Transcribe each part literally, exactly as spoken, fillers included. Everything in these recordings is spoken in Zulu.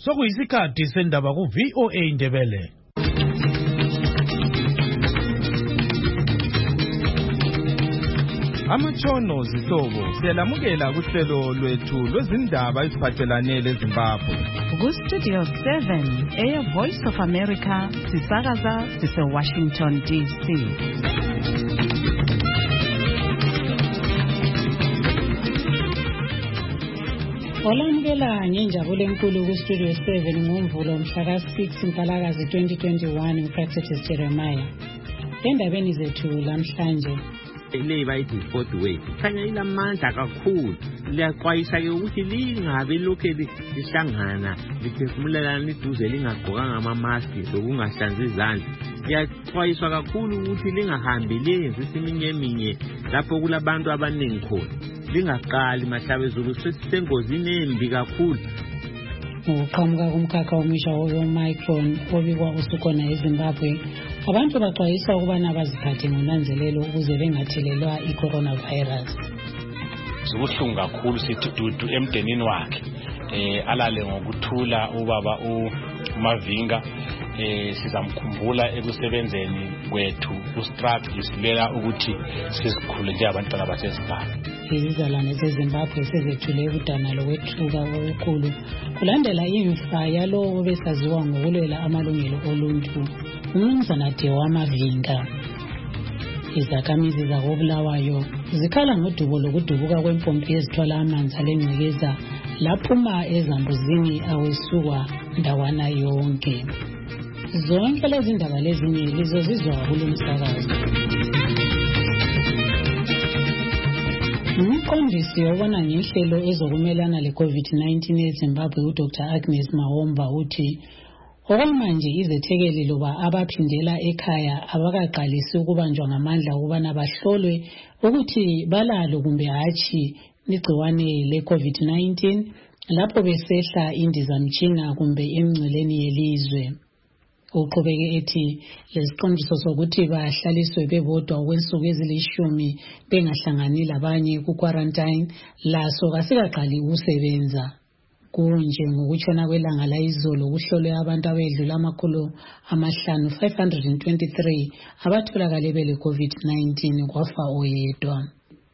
Sokuyisikhathi sendaba ku V O A Ndebele. Amatshono zihlobo siyalamukela kuhlelo lwethu lwezindaba eziphathelane leZimbabwe. Ku Studio seven, Air Voice of America, sisakaza sise Washington D C. Olamukela ngenjabulo enkulu ku Studio seven ngoMvulo mhla six Mpalakazi twenty twenty-one uPractice Jeremiah. Endabeni zethu lamhlanje le bayithi fourth wave khanya ilamandla kakhulu liyaxwayisa ke ukuthi lingabe lokhe lihlangana liphefumulelana liduze lingagqokanga ama mask lokungahlanzi izandla. Liyaxwayiswa kakhulu ukuthi lingahambi lenze isiminyeminya lapho kulabantu abaningi khona. Lingaqali mahlabezulu sesengozini embi kakhulu. Uqhamuka kumkhakha omusha we-Omicron obikwa usukhona eZimbabwe, abantu baxwayisa ukubana baziphathe ngonanzelelo ukuze bengathelelwa i-coronavirus. Sibuhlungu kakhulu sithi dudu emdenini wakhe eh alale ngokuthula ubaba uMavinga. Eh sizamkhumbula ekusebenzeni kwethu ustruggle silela ukuthi sizikhule nje abantwana baseZimbabwe. Izizalwane zeZimbabwe sezethule udana lokwethuka okukhulu kulandela imfa yalowo obesaziwa ngokulwela amalungelo oluntu uMnumzana Dewa Mavinga. Izakhamizi zakoBulawayo zikhala ngodubo lokudubuka kwempompi ezithwala amanzi alengcekeza laphuma ezambuzini awesukwa ndawana yonke. Zonke lezi ndaba lezinye lizozizwa kulo msakazo. Umqondisi obona ngehlelo ezokumelana le-COVID nineteen eZimbabwe uDoctor Agnes Mahomba uthi okwamanje izethekeli loba abaphindela ekhaya abakaqalisi ukubanjwa ngamandla ukubana bahlolwe ukuthi balalo kumbe hatshi igciwane le-COVID nineteen lapho besehla indizamtshina kumbe emngceleni yelizwe. Uqhubeke ethi lesiqondiso sokuthi bahlaliswe bebodwa okwensuku ezilishumi bengahlangani labanye ku-quarantine laso kasikaqali ukusebenza. Kunje ngokutshona kwelanga layizolo kuhlolwe abantu abedlula amakhulu amahlanu five hundred twenty-three abatholakale bele-COVID nineteen kwafa oyedwa.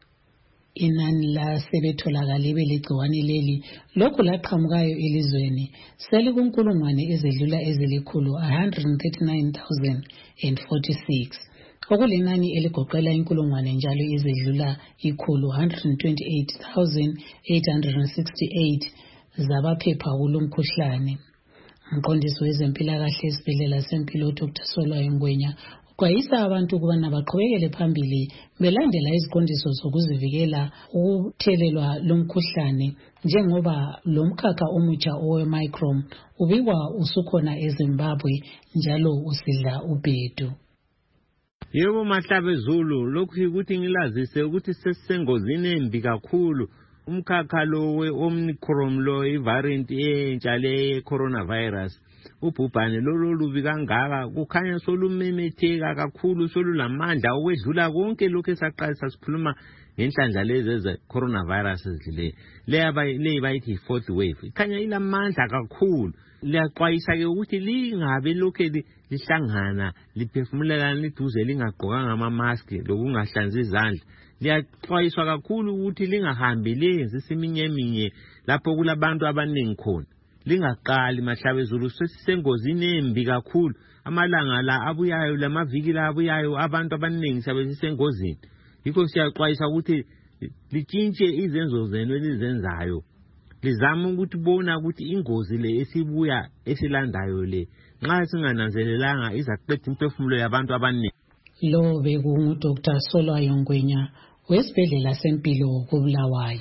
Inani lasebetholakale belegciwane leli lokhu laqhamukayo elizweni selikunkulungwane ezedlula ezilikhulu one hundred thirty-nine thousand forty-six okulenani eligoqela inkulungwane njalo ezedlula ikhulu one hundred twenty-eight thousand eight hundred sixty-eight zabaphepha kulomkhuhlane. Umqondisi wezempilakahle esibhedlela sempilo Doctor Solwayo Ngwenya uxwayisa abantu ukubana baqhubekele phambili belandela iziqondiso zokuzivikela ukuthelelwa lomkhuhlane njengoba lomkhakha omutsha owe-Omicron ubikwa usukhona eZimbabwe njalo usidla ubhedu. Yebo mahlabezulu lokhu ukuthi ngilazise ukuthi sesengozini embi kakhulu. Umkhakha lo we-Omicron lo i-variant entsha le coronavirus ubhubhane lolu lubi kangaka kukhanya solumemetheka kakhulu solulamandla okwedlula konke lokho esaqalisa sikhuluma ngenhlanhla lezi ze coronavirus ezile le bayithi fourth wave ikhanya ilamandla kakhulu. Liyaxwayisa ke ukuthi lingabe lokhe lihlangana liphefumulelana liduze lingagqokanga ama mask lokungahlanzi izandla. Liyaxwayiswa kakhulu ukuthi lingahambi lenze isiminyeminya lapho kulabantu abaningi khona. Lingaqali mahlabezulu sesengozini embi kakhulu. Amalanga la abuyayo lamaviki la abuyayo abantu abaningi sabesengozini. Yikho siyaxwayisa ukuthi litshintshe izenzo zenu elizenzayo. Lizama ukuthi bona ukuthi ingozi le esibuya esilandayo le nxa singananzelelanga izaqedza imphefumulo yabantu abaningi. Lo bekungu Doctor Solwayo Ngwenya wesibhedlela sempilo koBulawayo.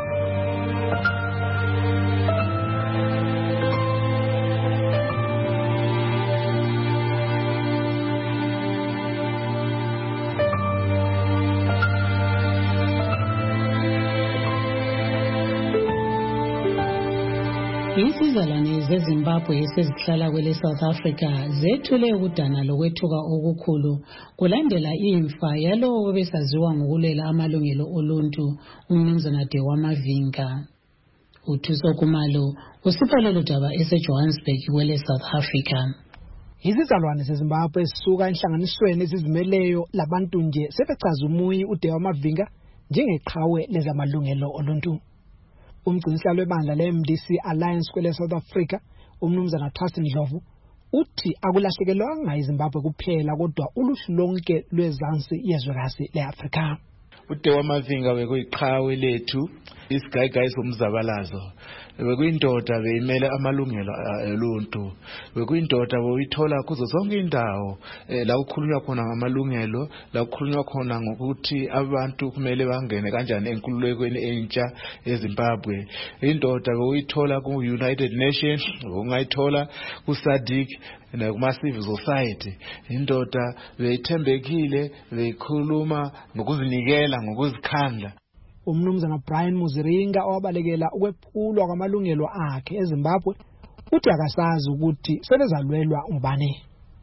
Izizalwane zeZimbabwe esezihlala kwele South Africa zethule ukudana lokwethuka okukhulu kulandela imfa yalowo obesaziwa ngokulwela amalungelo oluntu uMnumzana Dewa Mavinga. Uthuso Kumalo usipha lolu daba eseJohannesburg kwele South Africa. Izizalwane zeZimbabwe esisuka enhlanganisweni ezizimeleyo labantu nje sebechaza umuyi uDewa Mavinga njengeqhawe lezamalungelo oluntu. Umgcinisihlalo webandla le-M D C Alliance kwele South Africa, umnumzana Thasi Ndlovu, uthi akulahlekelwanga iZimbabwe kuphela kodwa uluhlu lonke lwezansi yezwekazi le-Afrika. uDewa Mavinga bekuyiqhawe lethu, isigayigayi somzabalazo. Bekuyindoda beyimele amalungelo oluntu. Bekuyindoda boyithola kuzo zonke indawo la ukukhulunywa khona ngamalungelo, la ukukhulunywa khona ngokuthi abantu kumele bangene kanjani enkululekweni entsha eZimbabwe. Indoda boyithola ku United Nations, ungayithola ku SADC na kuma civil society. Indoda beyithembekile, beyikhuluma ngokuzinikela, ngokuzikhandla. Umnumzana Brian Muziringa owabalekela ukwephulwa kwamalungelo akhe eZimbabwe uthi akasazi ukuthi sebezalwelwa ubani.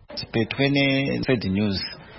Sibhekene Sad News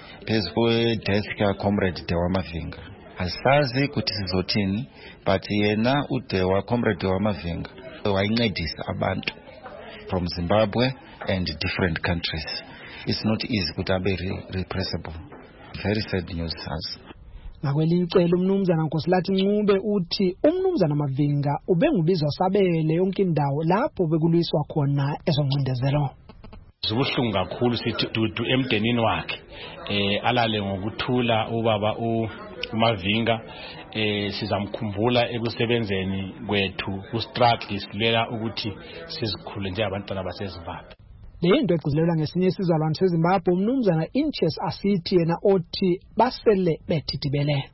phezu desk ya Comrade Dewa Mavinga. Asazi ukuthi sizothini, but yena uDewa Comrade Dewa Mavinga wayincedisa abantu from Zimbabwe and different countries. It's not easy ukuthi abe repressible. Very sad news as. Ngakwelinye icele umnumzana Nkosilathi Ncube uthi umnumzana Mavinga ubengubizwa sabele yonke indawo lapho bekulwiswa khona ezoncindezelo. Zibuhlungu kakhulu sithi dudu emdenini wakhe eh alale ngokuthula ubaba uMavinga eh sizamkhumbula ekusebenzeni kwethu ku-struggle silela ukuthi sizikhule njengabantwana baseZimbabwe. Le into egcizelelwa ngesinye isizalwane seZimbabwe umnumzana Inches Asithi yena othi basele bethidibele.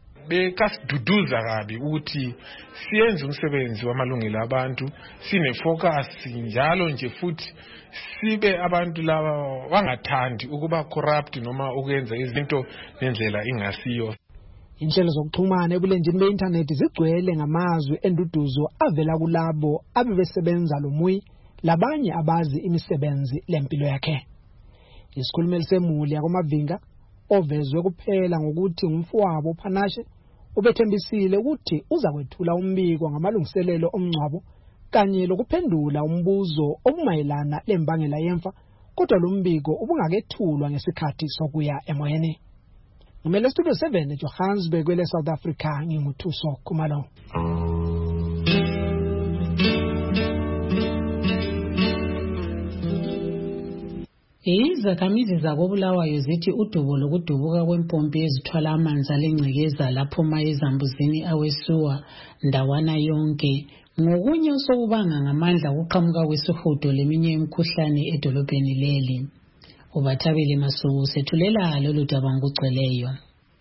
Bekasiduduza kabi ukuthi siyenze umsebenzi wamalungelo abantu, sine focus njalo nje futhi sibe abantu laba wangathandi ukuba corrupt noma ukwenza izinto nendlela ingasiyo. Inhlelo zokuxhumana ebulenjini be-internet zigcwele ngamazwi enduduzo avela kulabo abebesebenza lo muyi labanye abazi imisebenzi lempilo yakhe. Isikhulumeli semuli yakoMavinga ovezwe kuphela ngokuthi ngumfowabo uPhanashe ubethembisile ukuthi uza kwethula umbiko ngamalungiselelo omngcwabo kanye lokuphendula umbuzo obumayelana lembangela yemfa, kodwa lo mbiko ubungakethulwa ngesikhathi sokuya emoyeni. Ngimele Studio seven eJohannesburg kwele South Africa, nginguthuso Kumalo. Izakhamizi zakoBulawayo zithi udubo lokudubuka kwempompi ezithwala amanzi alengcekeza lapho ma ezambuzini awesuwa ndawana yonke ngokunye osokubanga ngamandla ukuqhamuka kwesihudo leminye imikhuhlane edolobheni leli. Ubathabile Masuku sethulela lolu daba ngokugcweleyo.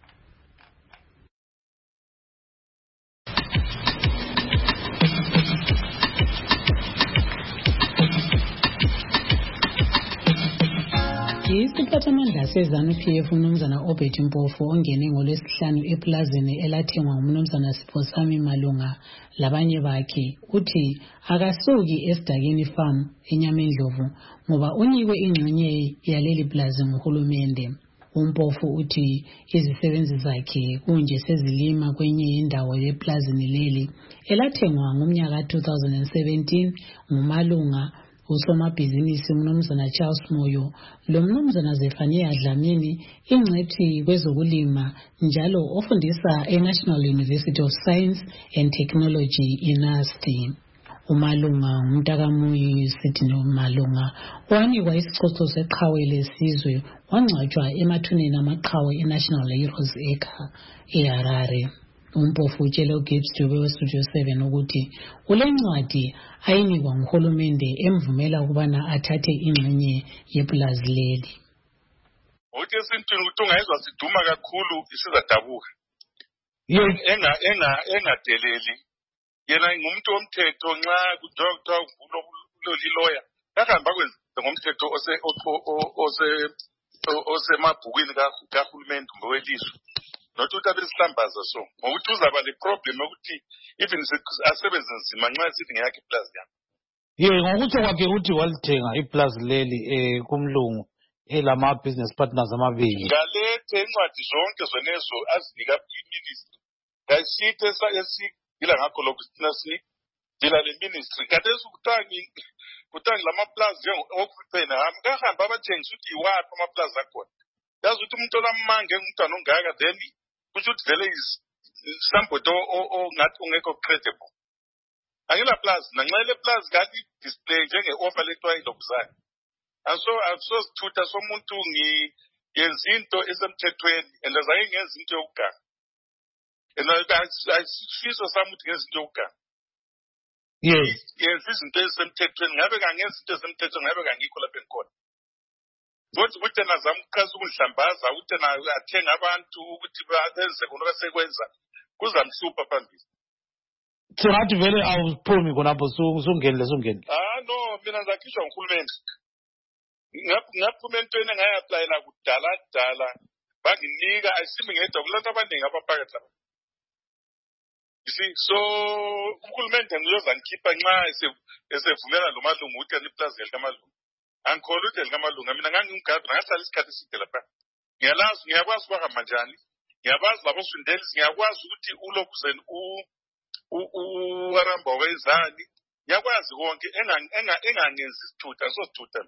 Isiphathamandla seZANU-P F umnumzana Obert Mpofu ongene ngolwesihlanu eplazini elathengwa ngumnumzana Siphosami Malunga labanye bakhe uthi akasuki esidakeni farm eNyamendlovu ngoba unikwe ingxenye yaleli plaza nguhulumende. Umpofu uthi izisebenzi zakhe kunje sezilima kwenye indawo yeplazini leli elathengwa ngomnyaka two thousand seventeen ngumalunga usomabhizinisi umnumzana Charles Moyo lo mnumzana Zefania Dlamini ingcethi kwezokulima njalo ofundisa eNational University of Science and Technology iNASTI. Umalunga umntakamuyi Sidney Malunga wanikwa isicoco seqhawe lesizwe wangcwatshwa emathuneni amaqhawe eNational Heroes Acre eHarare. Umpofu utshele uGibbs Dube weStudio seven ukuthi ulencwadi ayinikwa nguhulumende emvumela ukubana athathe ingxenye yeplazi leli. Uthi esintwini ukuthi ungayizwa siduma kakhulu isizadabuka. Enga enga engadeleli. Yena ngumuntu omthetho nxa kudoktor lo lawyer. Kahamba kwenza ngomthetho ose ose osemabhukwini kahulumende ngowelizwe. Not to have slambaza so. Ngokuthi uzaba le problem ukuthi even asebenze nzima nxa sithi ngeyakhe iplaza yakhe. Ye ngokuthi kwakhe ukuthi walithenga iplaza leli eh kumlungu elama business partners amabili. Ngalethe incwadi zonke zonezo azinika iministry. Kasithe esigila ngakho lokuthina si dila le ministry kade sukuthangi kuthangi lamaplaza okuphena amkahamba abathengisa ukuthi iwapi amaplaza akhona yazi ukuthi umuntu olamange umntwana ongaka then kusho ukuthi vele is somebody ongathi ungekho credible angela plaza nanxele plaza ngathi display njenge offer letwa ilokuzana aso aso sithutha somuntu ngi yenza into esemthethweni and azange ngenza into yokuganga and ayisifiso sami ukuthi ngenza into yokuganga yes yenza izinto esemthethweni ngabe kangenza into esemthethweni ngabe kangikho lapha enkhona kodwa ukuthi nazama ukuqhaza ukudlambaza ukuthi na athenga abantu ukuthi benze konke sekwenza kuzamhlupha phambili singathi vele awuphumi khonapho sungenile sungenile ah no mina ngizakhishwa nguhulumeni ngaphuma entweni ngayapplyela kudala dala banginika ayisimi ngedwa kulantu abaningi abaphakathi lapha you see so uhulumeni ngiyoza ngikhipha nxa esevumela lo malungu ukuthi aniplaza likamalungu angikholwa ukuthi likamalungu mina ngangingumgadi ngahlala isikhathi eside lapha ngiyalazi ngiyakwazi ukuhamba njani ngiyabazi labo sundelisi ngiyakwazi ukuthi ulokuzeni uaramba wezani ngiyakwazi konke engangenzi isithutha sosithutha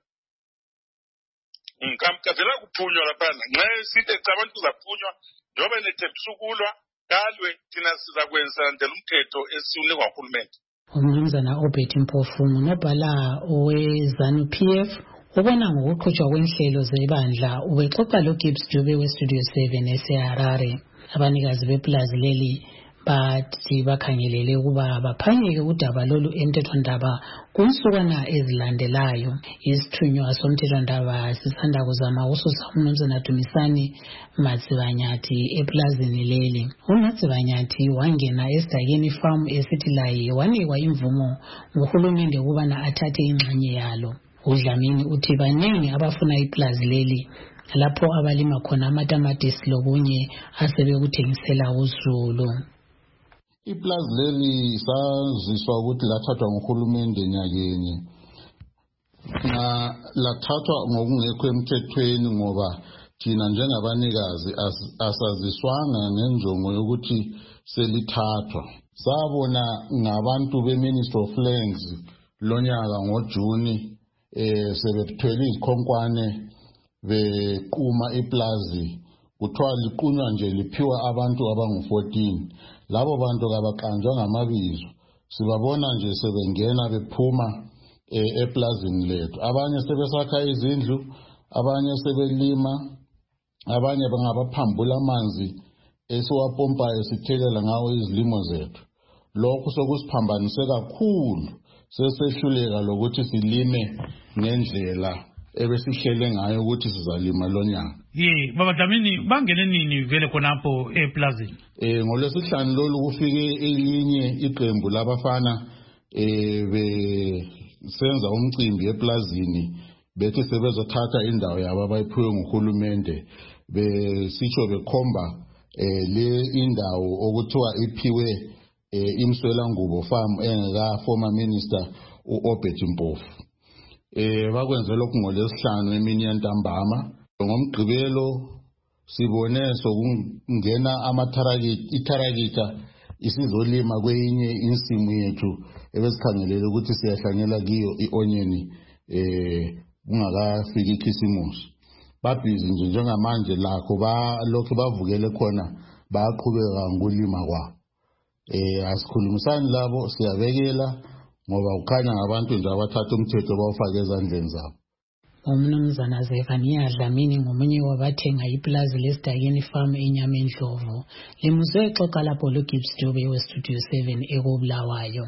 ngikamkadela kuphunywa laphana nxa sithi ecabantu uzaphunywa njoba nethepisa ukulwa kalwe thina sizakwenza ndela umthetho esiunikwa nguhulumeni umnumzana Obert Mpofu nobhala owe-ZANU P F ubona ngokuqhutshwa kwenhlelo zebandla ubexoxa loGibbs Dube weStudio seven eseHarare abanikazi beplazi leli bathi bakhangelele ukuba baphanyeke udaba lolu emthethwandaba kunsukwana ezilandelayo isithunywa somthethwandaba sisanda kuzama ukususa umnumzana Dumisani Matsibanyathi eplazini leli uMatsibanyathi wangena esidakeni farm esithi laye wanikwa imvumo nguhulumende ukubana athathe ingxenye yalo uDlamini uthi baningi abafuna iplazi leli lapho abalima khona amatamatisi lokunye asebekuthengisela uZulu iplazi leli saziswa ukuthi lathathwa nguhulumende nyakeni na lathathwa ngokungekho emthethweni ngoba thina njengabanikazi asaziswanga ngenjongo yokuthi selithathwa sabona ngabantu beMinister of Lands lonyaka ngoJuni eh sebethwele izikhonkwane bequma iplazi kuthiwa liqunywa nje liphiwa abantu abangu fourteen labo bantu kabaqanjwa ngamabizo sibabona nje sebengena bephuma eplazini lethu abanye sebesakha izindlu abanye sebelima abanye bangabaphambula amanzi esiwapompayo sithelela ngawo izilimo zethu lokho sokusiphambanise kakhulu sesehluleka lokuthi silime ngendlela ebesihlele ngayo ukuthi sizalima lonyaka ye baba Dlamini bangene nini vele khonapho eplazini eh ngolwesihlanu lolu kufike elinye iqembu labafana eh besenza umcimbi eplazini bethi sebezothatha indawo yabo abayiphiwe nguhulumende besitsho bekhomba eh le indawo okuthiwa iphiwe eh imswelangubo farm engaka former minister uObert Mpofu eh bakwenze lokhu ngolesihlanu emini yantambama ngomgqibelo sibone sokungena amatharakiti itharakita isizolima kwenye insimu yethu ebesikhangelele ukuthi siyahlanyela kiyo ionyeni eh ungakafiki ikhisimusi babhizi nje njengamanje lakho ba lokho bavukele khona bayaqhubeka ngokulima kwabo eh asikhulumisani labo siyabekela ngoba ukhanya ngabantu nje abathatha umthetho bawufaka ezandleni zabo umnumzana Zefania Dlamini ngomunye wabathenga iplazi lesidakeni farm eNyamendlovu limuzwe exoxa lapho loGibbs Dube weStudio seven ekubulawayo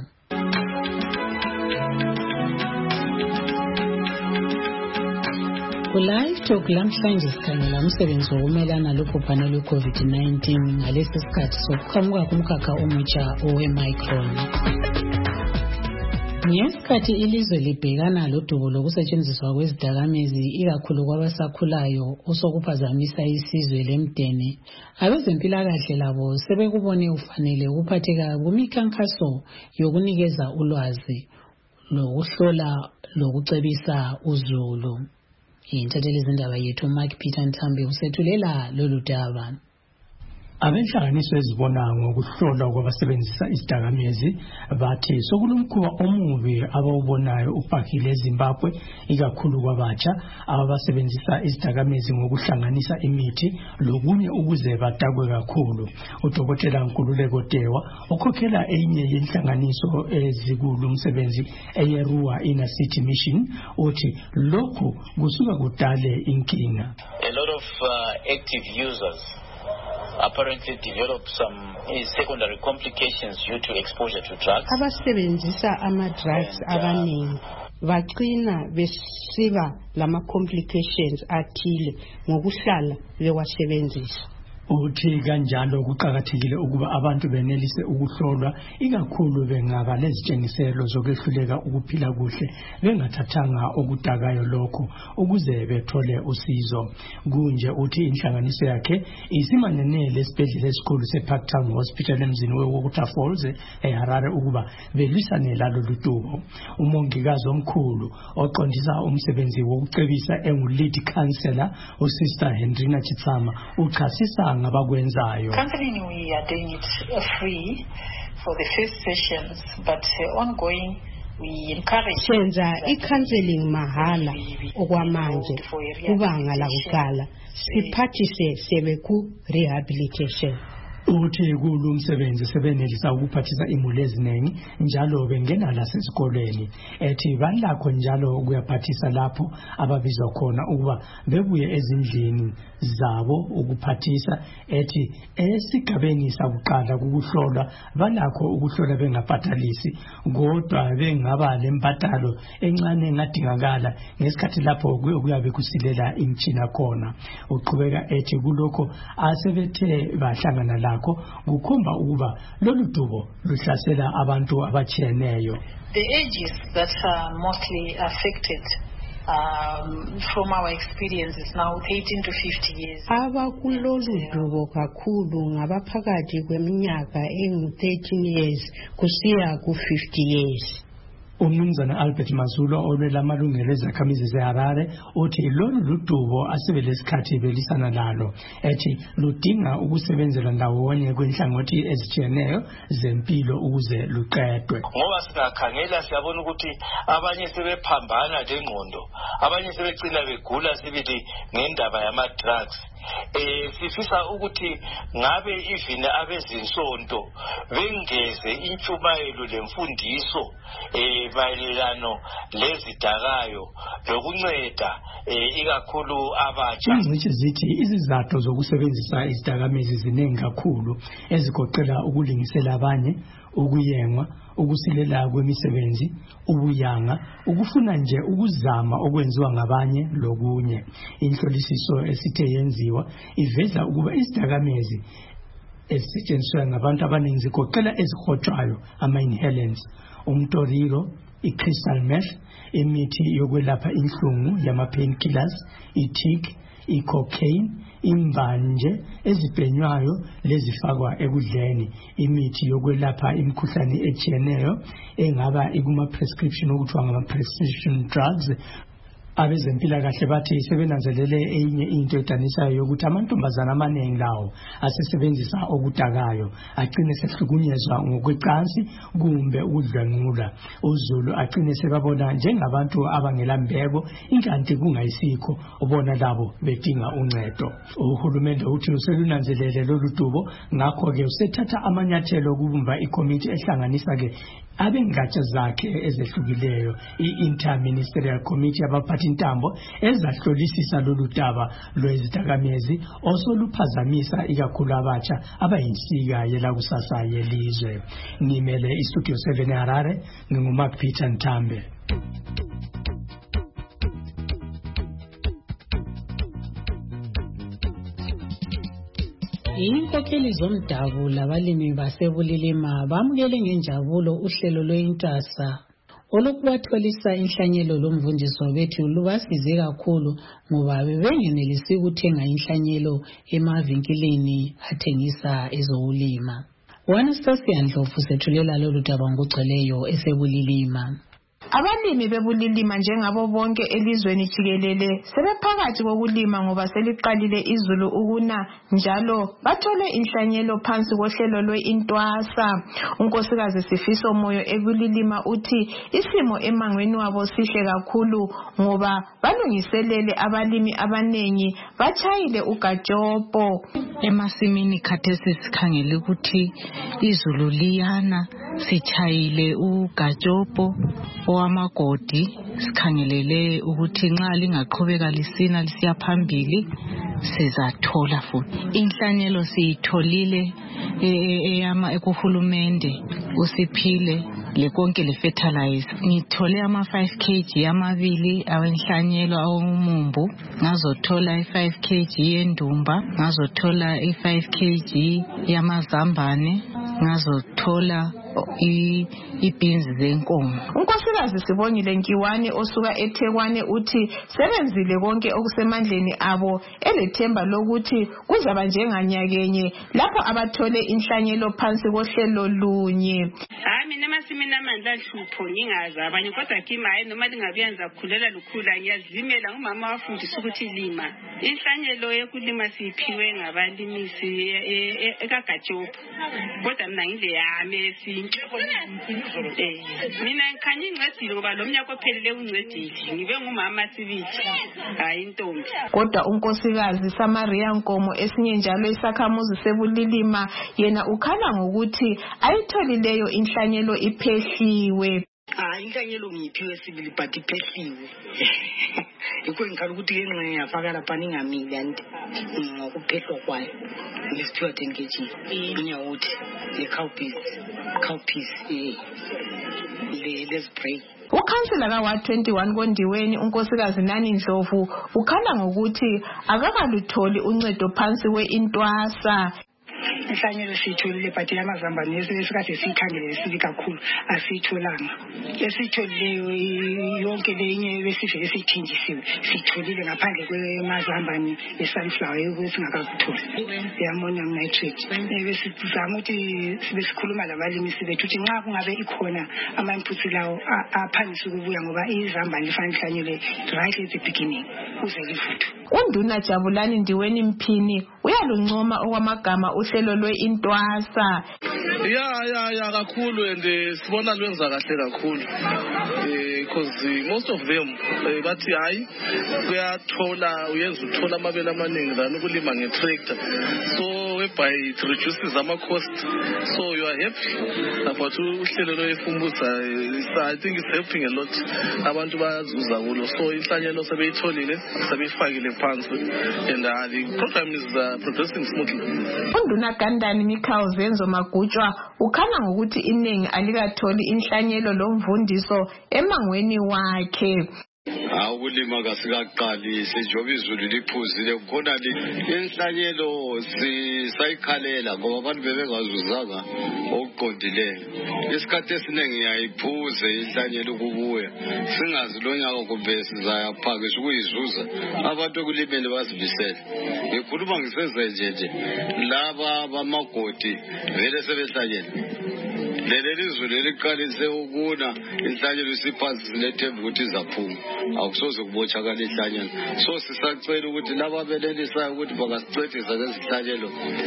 Live Talk lamhlanje sikhangela umsebenzi wokumelana lobhubhane lwe-COVID nineteen ngalesi sikhathi sokuqhamuka kumkhakha omutsha owe-Micron. Ngesikhathi ilizwe libhekana lodubo lokusetshenziswa kwezidakamizwa ikakhulu kwabasakhulayo osokuphazamisa isizwe lemdeni, abezempilakahle labo sebekubone ufanele ukuphatheka kumikhankaso yokunikeza ulwazi lokuhlola lokucebisa uZulu. Intatheli zindaba yethu Mike Peter Ntambi usethulela lolu daba. Abenhlanganiso ezibona ngokuhlolwa kwabasebenzisa izidakamizwa bathi sokulomkhuba omubi abawubonayo ubhahile eZimbabwe ikakhulu kwabatsha abasebenzisa izidakamizwa ngokuhlanganisa imithi lokunye ukuze badakwe kakhulu. Udokotela Nkululeko Dewa okhokhela enye yenhlanganiso ezikulu umsebenzi eyeRua Inner City Mission uthi lokhu kusuka kudale inkinga. A lot of uh, active users apparently develop some uh, secondary complications due to exposure to drugs. Abasebenzisa ama drugs abaningi bagcina besiba lama complications athile ngokuhlala bewasebenzisa. Uthi kanjalo kuqhakathekile ukuba abantu benelise ukuhlolwa ikakhulu bengaba lezitshengiselo zokwehluleka ukuphila kuhle bengathathanga okudakayo lokho ukuze bethole usizo. Kunje uthi inhlanganiso yakhe isimanyanele esibhedlela esikhulu seParktown Hospital emzini weWaterfalls eHarare ukuba belwisane lalo ludubo. Umongikazi omkhulu oqondisa umsebenzi wokucebisa engu-lead counselor uSister Hendrina Chitsama uchasisa ngabakwenzayo. Counseling, we are doing it free for the first sessions, but uh, ongoing we encourage. Senza i-counseling mahala okwamanje kubanga la kuqala siphathise sebe ku rehabilitation. Uthi kulumsebenzi sebenelisa ukuphathisa imuli eziningi njalo bengena lasesikoleni ethi balakho njalo ukuyaphathisa lapho ababizwa khona ukuba bebuye ezindlini zabo ukuphathisa ethi esigabeni sakuqala ukuhlolwa balakho ukuhlola bengabhatalisi kodwa bengaba lempatalo encane engadingakala ngesikhathi lapho kuyabe kusilela imtshina khona. Uqhubeka ethi kulokho asebethe bahlangana la kukhomba ukuba lolu dubo luhlasela abantu abatshiyeneyo. The ages that are mostly affected um, from our experience is now eighteen to fifty years. Abakulolu dubo kakhulu ngabaphakathi kweminyaka engu thirteen years kusiya ku fifty years. Umnumzana Albert Mazulo olwela amalungelo ezakhamizi zeHarare uthi lolu ludubo asebelesikhathi belisana lalo ethi ludinga ukusebenzela ndawonye kwenhlangothi ezitshiyeneyo zempilo ukuze luqedwe. Ngoba singakhangela siyabona ukuthi abanye sebephambana lengqondo, abanye sebecina begula sibili ngendaba yama drugs. Eh sifisa ukuthi ngabe even abezinsonto bengeze intshumayelo lemfundiso eh mayelelano lezidakayo lokunceda eh ikakhulu abatsha. Izici zithi izizathu zokusebenzisa izidakamizwa ziningi kakhulu ezigoqela ukulingisela abanye, ukuyengwa, ukusilela kwemisebenzi, ubuyanga, ukufuna nje ukuzama okwenziwa ngabanye lokunye. Inhlolisiso esithe yenziwa iveza ukuba izidakamizwa ezisetshenziswa ngabantu abaningi zigoqela ezihotshwayo ama-inhalants, umtoriro, i-crystal meth, imithi yokwelapha inhlungu yama-painkillers, i-tic, i-cocaine, imbanje ezibhenywayo lezifakwa ekudleni, imithi yokwelapha imikhuhlane etshiyeneyo engaba ikuma prescription okuthiwa ngama prescription drugs. Abezempilakahle bathi sebenanzelele enye into edanisayo yokuthi amantombazana amaningi lawo asesebenzisa okudakayo agcine sehlukunyezwa ngokwecansi kumbe ukudlwengula. UZulu agcine sebabona njengabantu abangelambeko inkanti kungayisikho ubona labo bedinga uncedo. Uhulumende uthi uselunanzelele lolu dubo ngakho ke usethatha amanyathelo okubumba ikomiti ehlanganisa ke abengatsha zakhe ezehlukileyo i-Interministerial Committee abaphathi intambo ezahlolisisa lolu daba lwezidakamizwa osoluphazamisa ikakhulu abatsha abayinsika yelakusasa yelizwe. Ngimele iStudio seven eHarare, nginguMark Peter Ntambe. Inkokheli zomdabu labalimi basebulilima bamukele ngenjabulo uhlelo lweintasa olokubatholisa inhlanyelo lomvundiso bethu lubasize kakhulu ngoba bebengenelisi ukuthenga inhlanyelo emavinkilini athengisa ezolima. Wanastasia Ndlovu sethulela lolu daba ngokugcweleyo esebulilima. abalimi bebulilima njengabo bonke elizweni jikelele sebephakathi kokulima ngoba seliqalile izulu ukuna njalo bathole inhlanyelo phansi kohlelo lwe-Intwasa. Unkosikazi Sifiso Moyo ebulilima uthi isimo emangweni wabo sihle kakhulu ngoba balungiselele abalimi abanengi bachayile ugajopo. Emasimini khathesi sikhangele ukuthi izulu liyana, sichayile ugajopo owamagodi, sikhangelele ukuthi nxa lingaqhubeka lisina lisiya phambili sizathola futhi. Inhlanyelo siyitholile eyama ekuhulumende usiphile lekonke le fertilizer. Ngithole ama five kilograms amabili awenhlanyelo awumumbu, ngazothola i five kilograms yendumba, ngazothola i five kilograms yamazambane, ngazothola i-beans zenkomo. Unkosikazi Sibongile Nkiwane osuka eThekwani uthi sebenzile konke okusemandleni abo elethemba lokuthi kuzaba njenganyakenye lapho abathole inhlanyelo phansi kohlelo lunye. Hayi mina masimina amandla ahlupho ngingazi abanye kodwa kimi hayi noma lingabiyenza kukhulela lukhula ngiyazimela ngumama wafundisa ukuthi lima. Inhlanyelo yokulima siphiwe ngabalimisi ekagajopo. Kodwa mina ngile yami esi Eh, mina ngikhanya ingcedile ngoba lo mnyaka ophelele ungcedile ngibe ngumama sibithi hayi intombi. Kodwa unkosikazi Samaria Nkomo esinye njalo isakhamuzi sebulilima yena ukhala ngokuthi ayitholileyo inhlanyelo iphehliwe. Ah, inhlanyelo ngiyiphiwe sibili but iphehliwe. Yikho ngikhala ukuthi yenxa yafaka lapha ningamili anti ngokuphehlwa kwayo. Ngisiphiwa ten kilograms. Inyawuthi le cowpeas, cowpeas eh le let's pray. Ukhansela ka Ward twenty-one Kondiweni unkosikazi Nani Ndlovu ukhala ngokuthi akakalutholi uncedo phansi we-Intwasa. Inhlanyelo siyitholile but yamazambane esikade siyikhangele sibi kakhulu asiyitholanga. Esitholileyo yonke lenye besivele sithinjisiwe sitholile ngaphandle kwemazambane esunflower esingakakutholi i-ammonium nitrate. Besizama ukuthi sibe sikhuluma labalimi sibethu ukuthi nxa kungabe ikhona ama-inputs lawo aphansi ukubuya ngoba izambane lifanele ihlanyelwe right at the beginning kuze livuthe. Unduna Jabulani Ndiweni Mphini uyaluncoma okwamagama uhlelo lwe-Intwasa. Ya ya ya kakhulu and sibona lwenza kahle kakhulu eh because most of them bathi hayi kuyathola uyenza uthola amabele amaningi than ukulima ngetractor, so whereby it reduces ama cost, so you are happy about uhlelo lwefumbuza. I think it's helping a lot abantu bayazuza kulo, so inhlanyelo sebeyitholile sebeyifakile phansi and uh, the program is uh, progressing smoothly. Unduna Gandani Mikhao Zenzo Magutshwa ukhala ngokuthi iningi alikatholi inhlanyelo lomvundiso emangweni wakhe. Ukulima kasikaqali sejoba izulu liphuzile khona inhlanyelo sisayikhalela ngoba abantu bebengazuzanga okuqondileyo. Isikhathi esiningi yayiphuze inhlanyelo ukubuya singazi lo nyaka kumbe sizayaphakisha ukuyizuza abantu ekulimeni basibisele. Ngikhuluma ngisezenje nje laba bamagodi vele sebehlanyela leli lizulu liqalise ukuna inhlanyelo isiphansi sinethemba ukuthi izaphuma akusoze kubochakala inhlanyelo. So sisacela ukuthi laba belelisayo ukuthi bangasicedisa lezinhlanyelo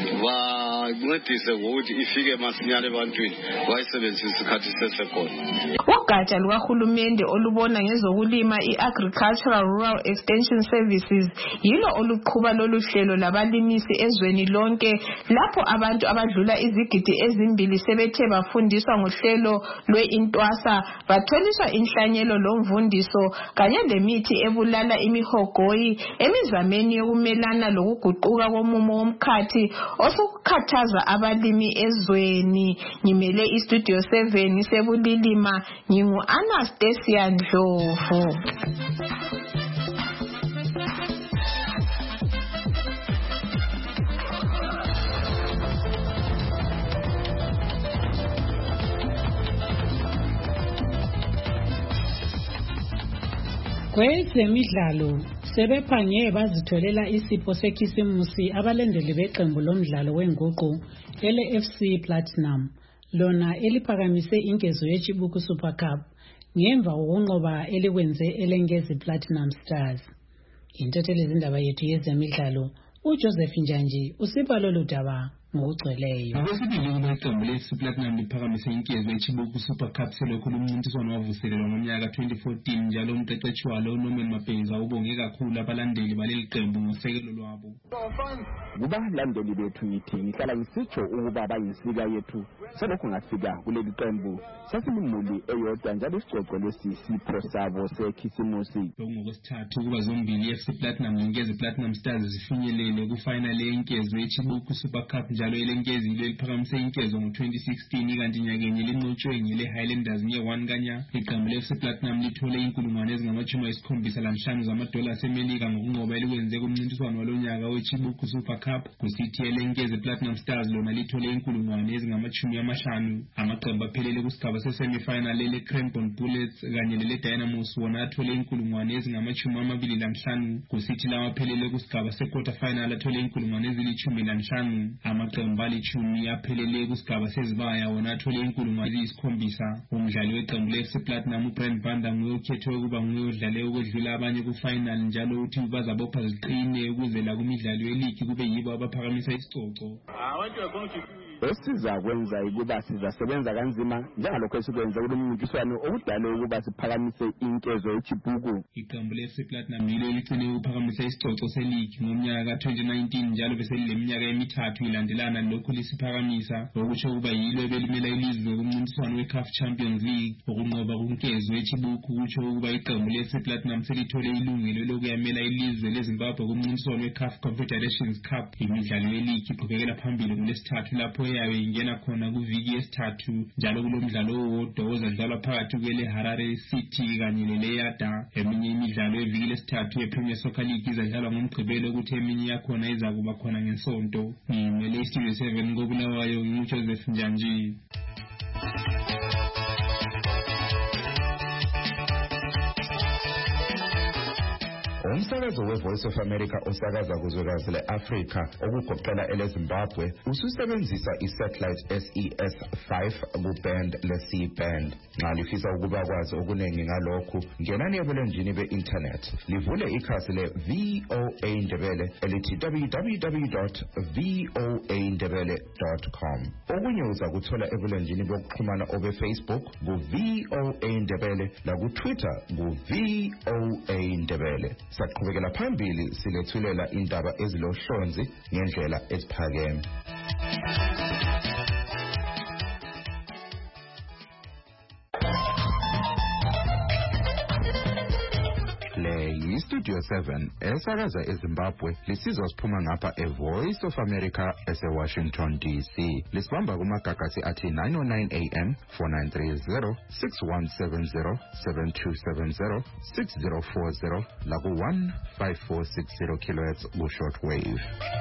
bancedise ngokuthi ifike masinyane ebantwini bayisebenzise isikhathi sesekhona. Ugatsha lukahulumende olubona ngezokulima i-Agricultural Rural Extension Services yilo oluqhuba lolu hlelo labalimisi ezweni lonke lapho abantu abadlula izigidi ezimbili sebethe bafundiswa ngohlelo lwe-Intwasa batholiswa inhlanyelo lomvundiso kanye lemithi ebulala imihogoyi emizameni yokumelana lokuguquka komumo womkhathi osukukhathaza abalimi ezweni. Ngimele istudio seven sebulilima ngingu Anastasia Ndlovu. Kwezemidlalo sebephange bazitholela isipho sekhisimusi abalendeli beqembu lomdlalo wenguqu ele-F C Platinum lona eliphakamise inkezo yeChibuku Super Cup ngemva kokunqoba elikwenze elengezi Platinum Stars. Intatheli izindaba yethu yezemidlalo uJoseph Njanji usiba lolu daba ngokugcweleyo. Abesibili kuleqembu le-F C Platinum liphakamise inkezo eChibuku Super Cup selokhu lumncintiswano wavuselelwa ngomnyaka twenty fourteen njalo umqeqeshi walo uNorman Mapeza ubonge kakhulu abalandeli baleli qembu ngosekelo lwabo. Kubalandeli bethu ngithi ngihlala ngisitsho ukuba bayinsika yethu selokhu ngafika kuleli qembu sasimimuli eyodwa njalo isicoco lesi sipho sabo sekhisimusi. Ngokwesithathu kuba zombili i-F C Platinum nenkezi Platinum Stars zifinyelele kufinal yenkezo eChibuku Super Cup njalo elenkezi leliphakamise inkezo ngo twenty sixteen kanti nyakenye linqotshwe ngele Highlanders nge one kanya. Iqembu le-F C Platinum lithole inkulungwane ezingamachumi ayisikhombisa lanhlanu zamadola asemelika ngokunqoba elikwenze kumncintiswano walonyaka weChibuku Super Cup. Kusithi elenkezi Platinum Stars lona lithole inkulungwane ezingamachumi amahlanu. Amaqembu aphelele kusigaba se-semifinal lele Crampon Bullets kanye lele Dynamos wona athole inkulungwane ezingamachumi amabili lanhlanu. Kusithi lawa aphelele kusigaba se-quarter final athole inkulungwane ezilithumi lanhlanu. Amaqembu alichumi aphelele kusigaba sezibaya wona athole inkulungwane eziyisikhombisa. Umdlali weqembu le-F C Platinum uBrent Banda nguye okhethwe ukuba nguye odlale ukwedlula abanye ku-final njalo uthi bazabopha ziqine ukuze la kumidlalo yeligi kube yibo abaphakamisa isicoco. Esiza kwenza ukuba sizasebenza kanzima njengalokho esikwenza kulomncintiswano okudale ukuba siphakamise inkezo eChibuku. Iqembu le-F C Platinum yilo eligcine ukuphakamisa isicoco seligi ngomnyaka twenty nineteen njalo bese leminyaka emithathu ilandelana lokhu lisiphakamisa okusho ukuba yilo ebelimela ilizwe kumncintiswano we-CAF Champions League. Ukunqoba kunkezo eChibuku kutsho ukuba iqembu le-F C Platinum selithole ilungelo lokuyamela ilizwe leZimbabwe kumncintiswano we-CAF Confederations Cup. Imidlalo yeligi iqhubekela phambili ngolesithathu lapho yabe ingena khona kuviki yesithathu njalo kulomdlalo owodwa ozadlalwa phakathi kwele Harare City kanye leleYada. Eminye imidlalo eviki lesithathu yePremier Soccer League izadlalwa ngoMgqibelo ukuthi eminye yakhona izakuba khona ngeSonto. Ngimele iStudio seven koBulawayo nguJoseph Njanji. Umsakazo we-Voice of America osakaza kuzwekazi le-Afrika okugoqela eleZimbabwe ususebenzisa i-satellite S E S five ku-band le-C band. Nxa lifisa ukuba kwazi okuningi ngalokhu ngenani ebulenjini be-internet livule ikhasi le-V O A Ndebele elithi w w w dot v o a ndebele dot com. Okunye uzakuthola ebulenjini bokuxhumana obe-Facebook ku-V O A Ndebele laku-Twitter ku-V O A Ndebele. Saqhubekela phambili silethulela indaba ezilohlonzi ngendlela eziphakeme. Le yi-Studio seven esakaza eZimbabwe lisizwa siphuma ngapha e-Voice of America ese-Washington D C. Lisibamba kumagagasi athi nine oh nine A M, four nine three zero, six one seven zero, seven two seven zero, six zero four zero laku one five four six zero kilohertz ku-shortwave.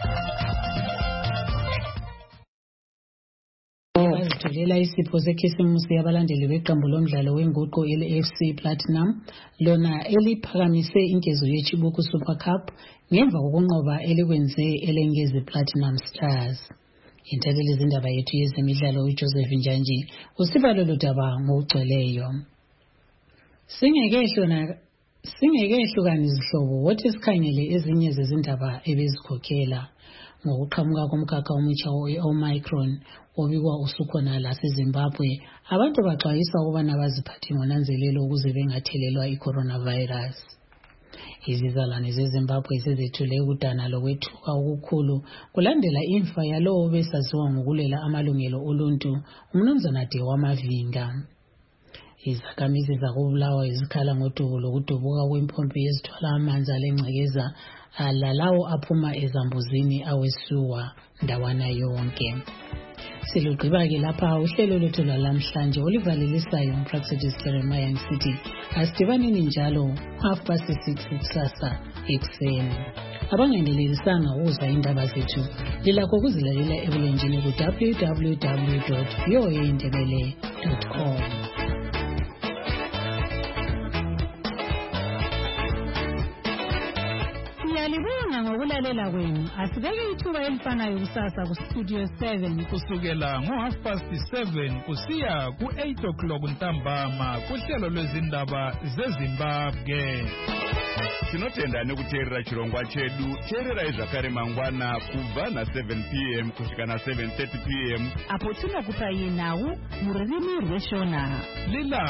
Bazitholela isipho sekhisimusi yabalandeli beqembu lomdlalo wenguqu ele-F C Platinum lona eliphakamise inkezo yeChibuku Super Cup ngemva kokunqoba elikwenze elengezi Platinum Stars. Intatheli izindaba yethu yezemidlalo uJoseph Njanji usiba lolu daba ngokugcweleyo. Singekehlona singekehlukani izihlobo wothi sikhangele ezinye zezindaba ebezikhokhela ngokuqhamuka komkhakha omutsha we-Omicron obikwa usukhona laseZimbabwe. Abantu baxwayisa ukubana baziphathe ngonanzelelo ukuze bengathelelwa i-coronavirus. Izizalwane zeZimbabwe sezethule ukudana lokwethuka okukhulu kulandela imfa yalowo besaziwa ngokulela amalungelo oluntu uMnumzana Dewa Mavinga. Izakhamizi zakubulawa izikhala ngodubo lokudubuka kwempompi yezithwala amanzi alengcekeza lalawo aphuma ezambuzini awesuwa ndawana yonke. Silugqiba-ke lapha uhlelo lwethu lwalamhlanje olivalelisayo uMpraxedis Jeremiah ngisithi asidibaneni njalo half past six kusasa ekuseni. Abangenelelisanga ukuzwa indaba zethu lilakho ukuzilalela ebulenjini ku w w w dot v o a ndebele dot com. Siyalibonga ngokulalela kwenu. Asibeke ithuba elifanayo kusasa ku Studio seven kusukela ngo half past seven kusiya ku eight o'clock ntambama kuhlelo lwezindaba zeZimbabwe. Tinotenda nekuteerera chirongwa chedu. Teerera zvakare mangwana kubva na seven p m kusvika na seven thirty p m apo tinokupai nhau mururimi rweshona. Lila